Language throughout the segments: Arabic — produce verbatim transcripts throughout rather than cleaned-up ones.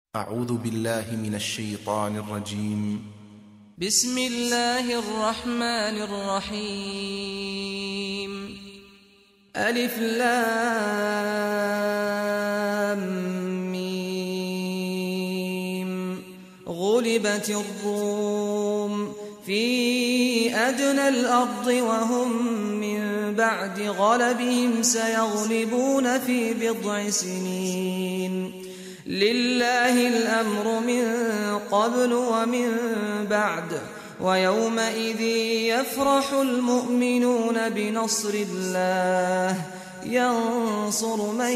أعوذ بالله من الشيطان الرجيم. بسم الله الرحمن الرحيم. ألف لام ميم. غلبت الروم في أدنى الأرض وهم من بعد غلبهم سيغلبون في بضع سنين. لله الأمر من قبل ومن بعد ويومئذ يفرح المؤمنون بنصر الله ينصر من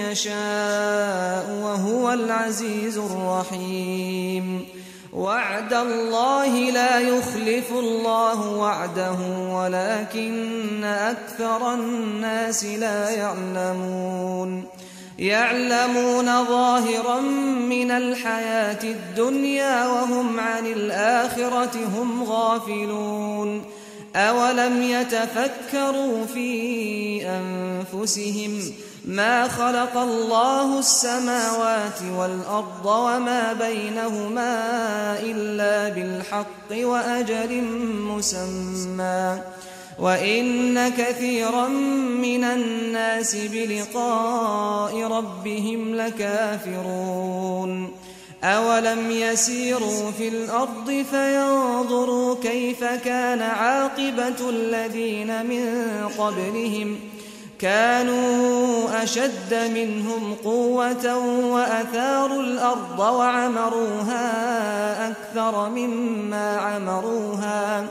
يشاء وهو العزيز الرحيم. وعد الله لا يخلف الله وعده ولكن أكثر الناس لا يعلمون. يعلمون ظاهرا من الحياة الدنيا وهم عن الآخرة هم غافلون. أولم يتفكروا في أنفسهم ما خلق الله السماوات والأرض وما بينهما إلا بالحق وأجل مسمى وإن كثيرا من الناس بلقاء ربهم لكافرون. أولم يسيروا في الأرض فينظروا كيف كان عاقبة الذين من قبلهم كانوا أشد منهم قوة وأثاروا الأرض وعمروها أكثر مما عمروها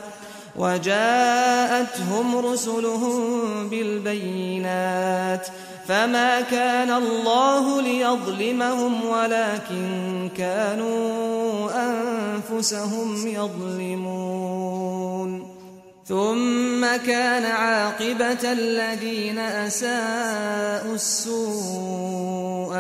وجاءتهم رسلهم بالبينات فما كان الله ليظلمهم ولكن كانوا أنفسهم يظلمون. ثم كان عاقبة الذين أساءوا السوء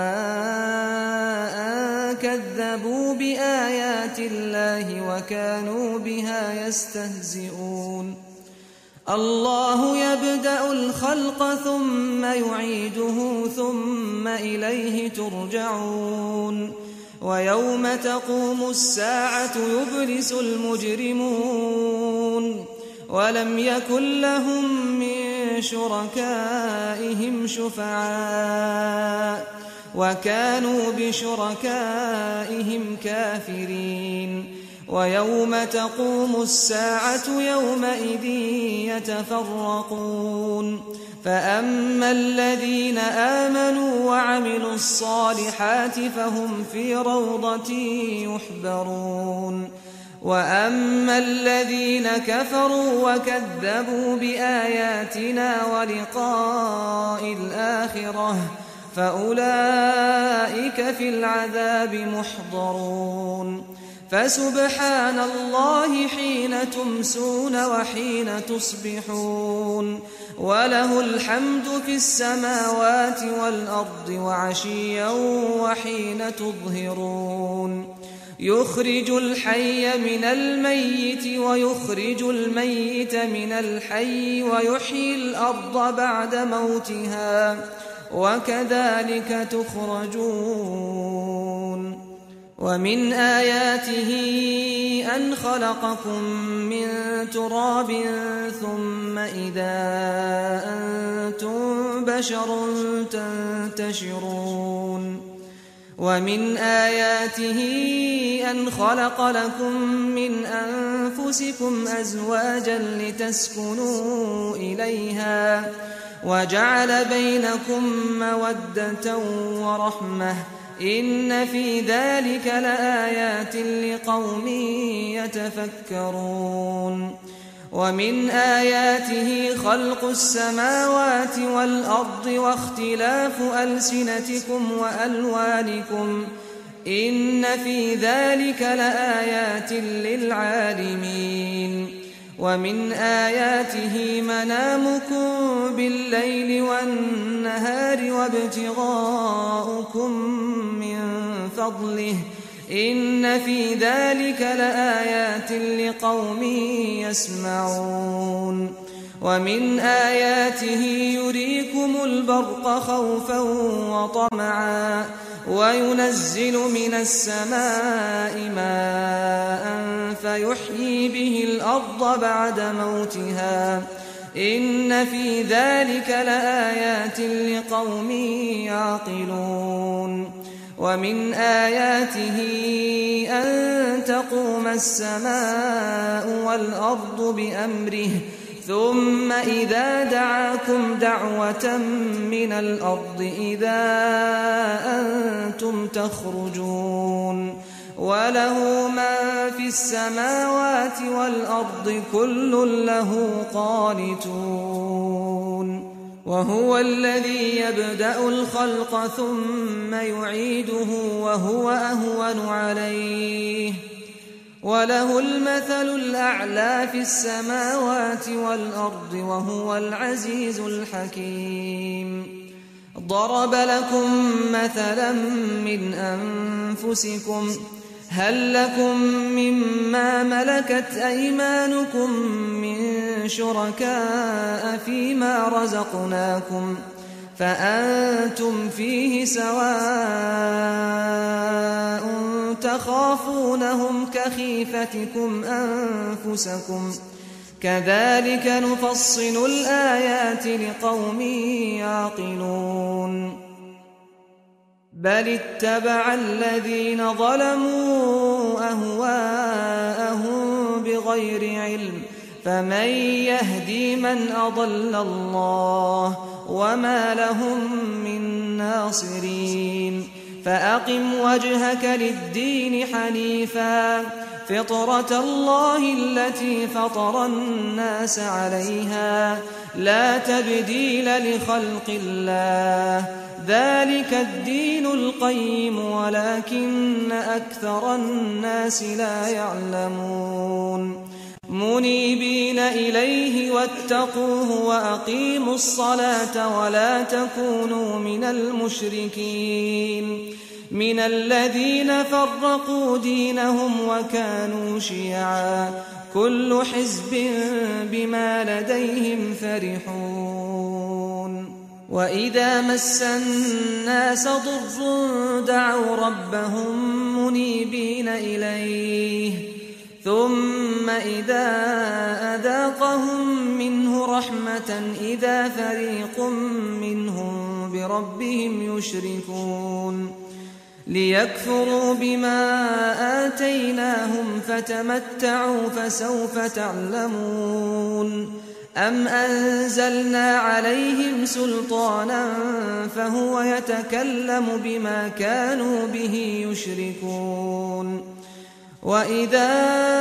أن كذبوا بآيات الله وكانوا بها يستهزئون. الله يبدأ الخلق ثم يعيده ثم إليه ترجعون. ويوم تقوم الساعة يبلس المجرمون ولم يكن لهم من شركائهم شفعاء وكانوا بشركائهم كافرين. ويوم تقوم الساعة يومئذ يتفرقون فأما الذين آمنوا وعملوا الصالحات فهم في روضة يحبرون. وأما الذين كفروا وكذبوا بآياتنا ولقاء الآخرة فأولئك في العذاب محضرون. فسبحان الله حين تمسون وحين تصبحون وله الحمد في السماوات والأرض وعشيا وحين تظهرون. يخرج الحي من الميت ويخرج الميت من الحي ويحيي الأرض بعد موتها وكذلك تخرجون. ومن آياته أن خلقكم من تراب ثم إذا أنتم بشر تنتشرون. ومن آياته أن خلق لكم من أنفسكم أزواجا لتسكنوا إليها وجعل بينكم مودة ورحمة إن في ذلك لآيات لقوم يتفكرون. ومن آياته خلق السماوات والأرض واختلاف ألسنتكم وألوانكم إن في ذلك لآيات للعالمين. ومن آياته منامكم بالليل والنهار وابتغاؤكم من فضله إن في ذلك لآيات لقوم يسمعون. ومن آياته يريكم البرق خوفا وطمعا وينزل من السماء ماء فيحيي به الأرض بعد موتها إن في ذلك لآيات لقوم يعقلون ومن آياته أن تقوم السماء والأرض بأمره ثم إذا دعاكم دعوة من الأرض إذا أنتم تخرجون وله ما في السماوات والأرض كل له قانتون وهو الذي يبدأ الخلق ثم يعيده وهو أهون عليه وله المثل الأعلى في السماوات والأرض وهو العزيز الحكيم ضرب لكم مثلا من أنفسكم هل لكم مما ملكت أيمانكم من شركاء فيما رزقناكم فأنتم فيه سواء تخافونهم كخيفتكم أنفسكم كذلك نفصل الآيات لقوم يعقلون بل اتبع الذين ظلموا أهواءهم بغير علم فمن يهدي من أضل الله وما لهم من ناصرين فأقم وجهك للدين حنيفا فطرة الله التي فطر الناس عليها لا تبديل لخلق الله ذلك الدين القيم ولكن أكثر الناس لا يعلمون منيبين إليه واتقوه وأقيموا الصلاة ولا تكونوا من المشركين من الذين فرقوا دينهم وكانوا شيعا كل حزب بما لديهم فرحون وإذا مس الناس ضر دعوا ربهم منيبين إليه ثم إذا أذاقهم منه رحمة إذا فريق منهم بربهم يشركون ليكفروا بما آتيناهم فتمتعوا فسوف تعلمون أم أنزلنا عليهم سلطانا فهو يتكلم بما كانوا به يشركون وإذا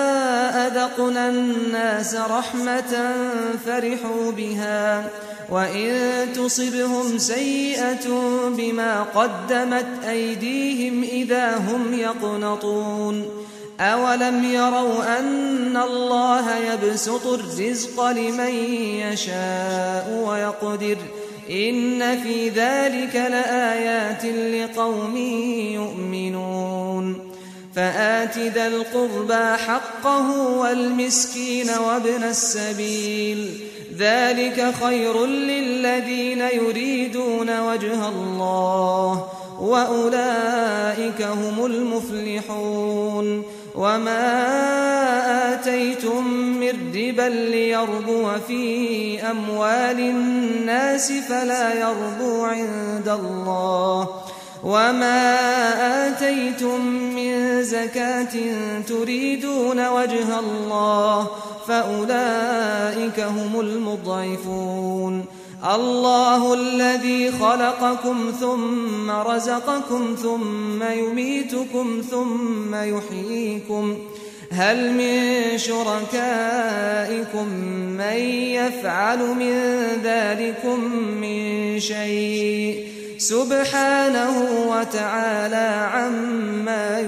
أذقنا الناس رحمة فرحوا بها وإن تصبهم سيئة بما قدمت أيديهم إذا هم يقنطون أولم يروا أن الله يبسط الرزق لمن يشاء ويقدر إن في ذلك لآيات لقوم يؤمنون فآت ذا القربى حقه والمسكين وابن السبيل ذلك خير للذين يريدون وجه الله وأولئك هم المفلحون وما آتيتم من ربا ليربو في أموال الناس فلا يربو عند الله وما آتيتم من زكاة تريدون وجه الله فأولئك هم المضعفون الله الذي خلقكم ثم رزقكم ثم يميتكم ثم يحييكم هل من شركائكم من يفعل من ذلكم من شيء سبحانه وتعالى عما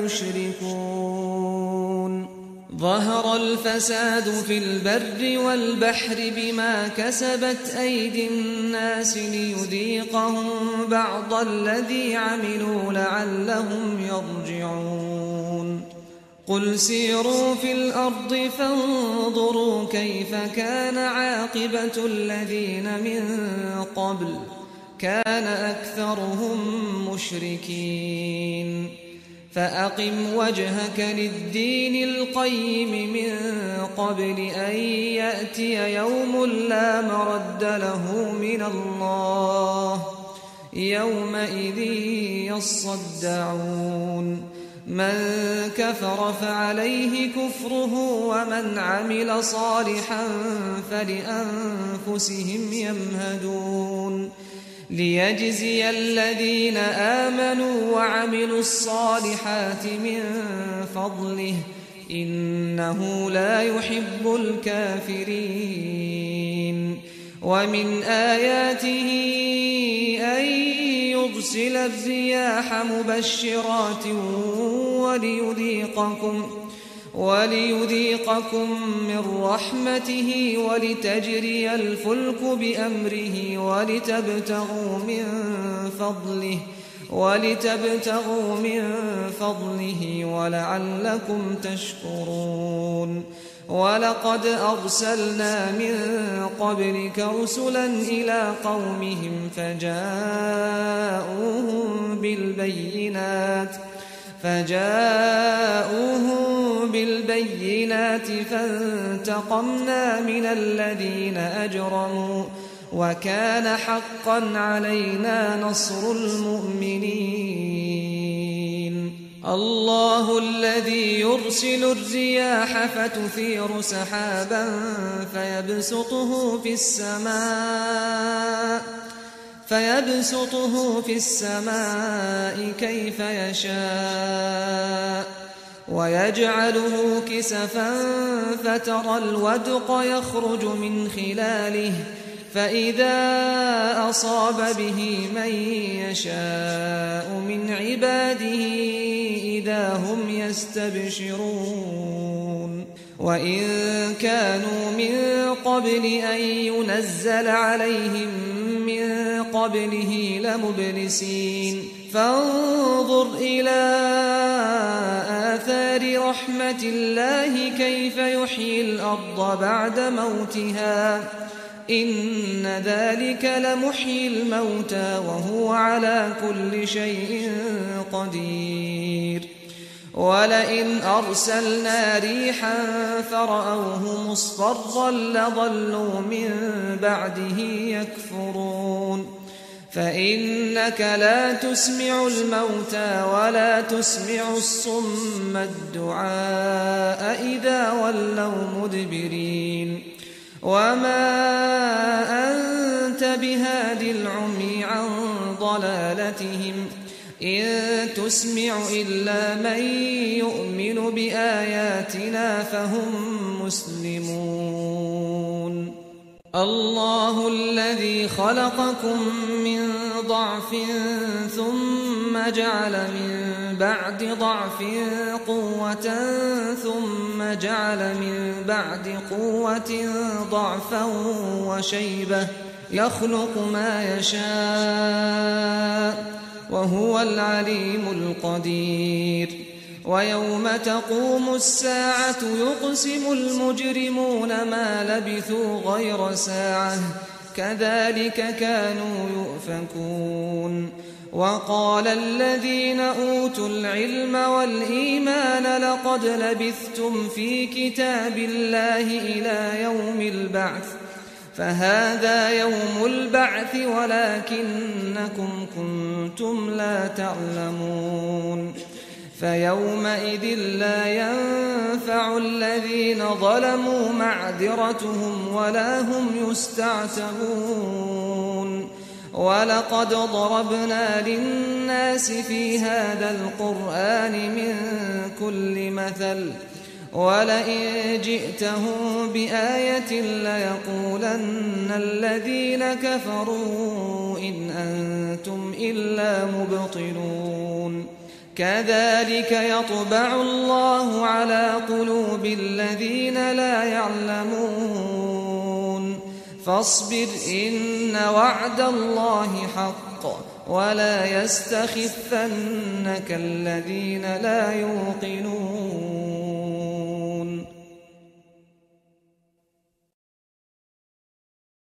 يشركون ظهر الفساد في البر والبحر بما كسبت أيدي الناس ليذيقهم بعض الذي عملوا لعلهم يرجعون قل سيروا في الأرض فانظروا كيف كان عاقبة الذين من قبل كان أكثرهم مشركين فأقم وجهك للدين القيم من قبل أن يأتي يوم لا مرد له من الله يومئذ يصدعون من كفر فعليه كفره ومن عمل صالحا فلأنفسهم يمهدون ليجزي الذين آمنوا وعملوا الصالحات من فضله إنه لا يحب الكافرين ومن آياته أن يرسل الرياح مبشرات وليذيقكم وليذيقكم من رحمته ولتجري الفلك بأمره ولتبتغوا من فضله ولتبتغوا من فضله ولعلكم تشكرون ولقد أرسلنا من قبلك رسلا إلى قومهم فجاءوهم بالبينات فجاءوهم بالبينات فانتقمنا من الذين أجرموا وكان حقا علينا نصر المؤمنين الله الذي يرسل الرياح فتثير سحابا فيبسطه في السماء فيبسطه في السماء كيف يشاء ويجعله كسفا فترى الودق يخرج من خلاله فإذا أصاب به من يشاء من عباده إذا هم يستبشرون وإن كانوا من قبل أن ينزل عليهم من قبله لمبلسين فانظر إلى آثار رحمة الله كيف يحيي الأرض بعد موتها إن ذلك لمحيي الموتى وهو على كل شيء قدير ولئن أرسلنا ريحا فرأوه مصفرا لظلوا من بعده يكفرون فإنك لا تسمع الموتى ولا تسمع الصم الدعاء إذا ولوا مدبرين وما أنت بهاد العمي عن ضلالتهم إن تسمع إلا من يؤمن بآياتنا فهم مسلمون الله الذي خلقكم من ضعف ثم جعل من بعد ضعف قوة ثم جعل من بعد قوة ضعفا وشيبة يخلق ما يشاء وهو العليم القدير ويوم تقوم الساعة يقسم المجرمون ما لبثوا غير ساعة كذلك كانوا يؤفكون وقال الذين أوتوا العلم والإيمان لقد لبثتم في كتاب الله إلى يوم البعث فهذا يوم البعث ولكنكم كنتم لا تعلمون فيومئذ لا ينفع الذين ظلموا معذرتهم ولا هم يستعتبون ولقد ضربنا للناس في هذا القرآن من كل مثل ولئن جئتهم بآية ليقولن الذين كفروا إن أنتم إلا مبطلون كذلك يطبع الله على قلوب الذين لا يعلمون فاصبر إن وعد الله حق ولا يستخفنك الذين لا يوقنون